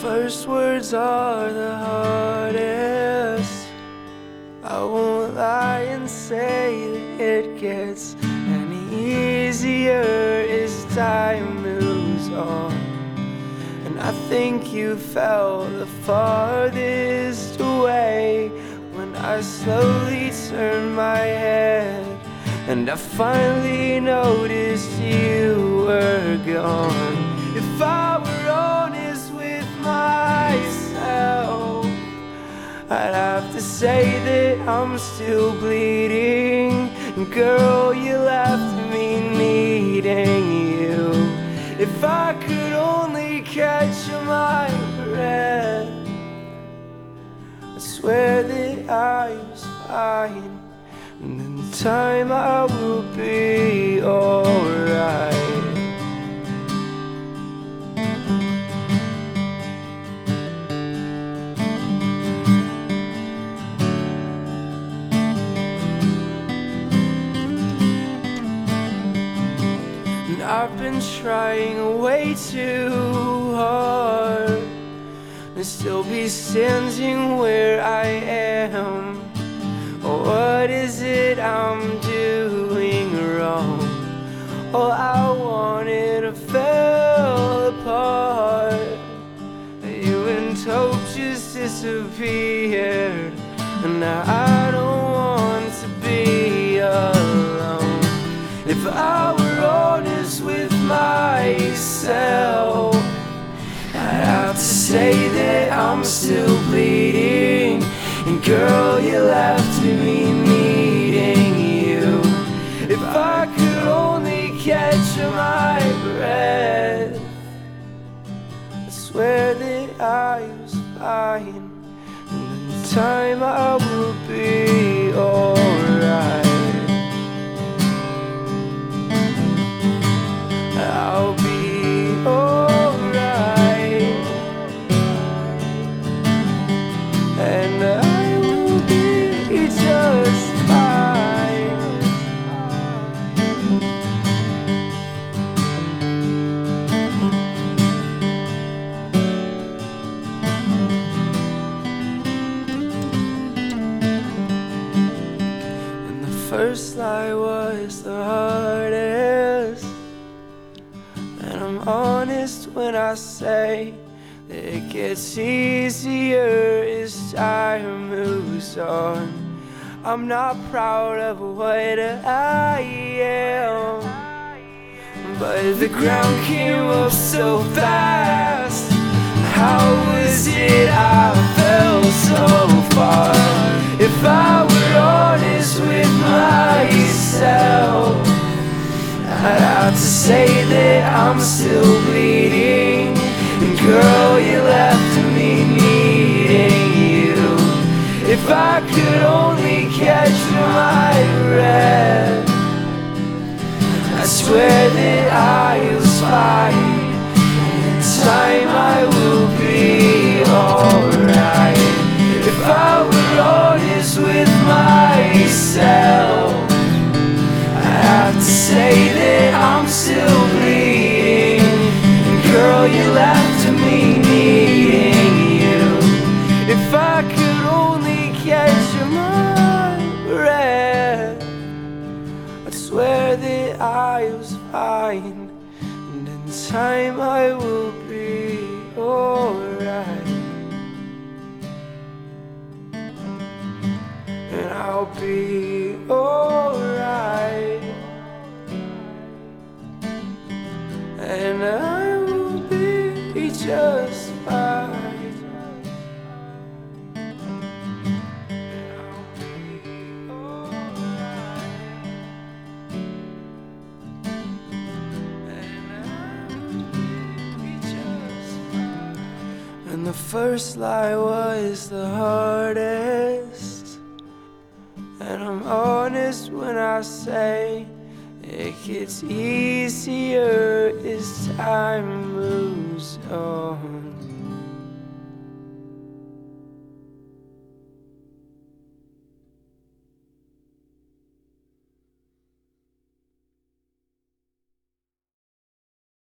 first words are the hardest. I won't lie and say that it gets any easier as time moves on. And I think you fell the farthest away when I slowly turned my head, and I finally noticed you were gone. If I were honest with myself, I'd have to say that I'm still bleeding. Girl, you left me needing you. If I could only catch my breath, I swear that I was fine, and in time I will be alright. I've been trying way too hard to still be standing where I am. What is it I'm doing wrong? All I wanted to fell apart. You and hope just disappeared, and now I don't want to be alone. If I were honest with myself, I'd have to say that I'm still bleeding. And girl, you left me needing you. If I could only catch my breath, I swear that I was fine, and in time I will be alright. I'll be alright, and I will be just fine. And the first lie was the hardest, and I'm honest when I say that it gets easier as time moves on. I'm not proud of what I am, but the ground came up so fast. How was it I fell so far? If I were honest with myself, I'd have to say that I'm still bleeding. And girl, you left me needing you. If I could only catch my breath, I swear that I was fine, and in time I will be alright. If I were honest with myself, I have to say that I'm still bleeding. And girl, you left me needing you. If I could only catch my breath, I'd swear that I was fine, and in time I will be alright. And I'll be alright, and I will be just fine. And I'll be alright, and I will be just fine. And the first lie was the hardest, and I'm honest when I say it gets easier as time moves on.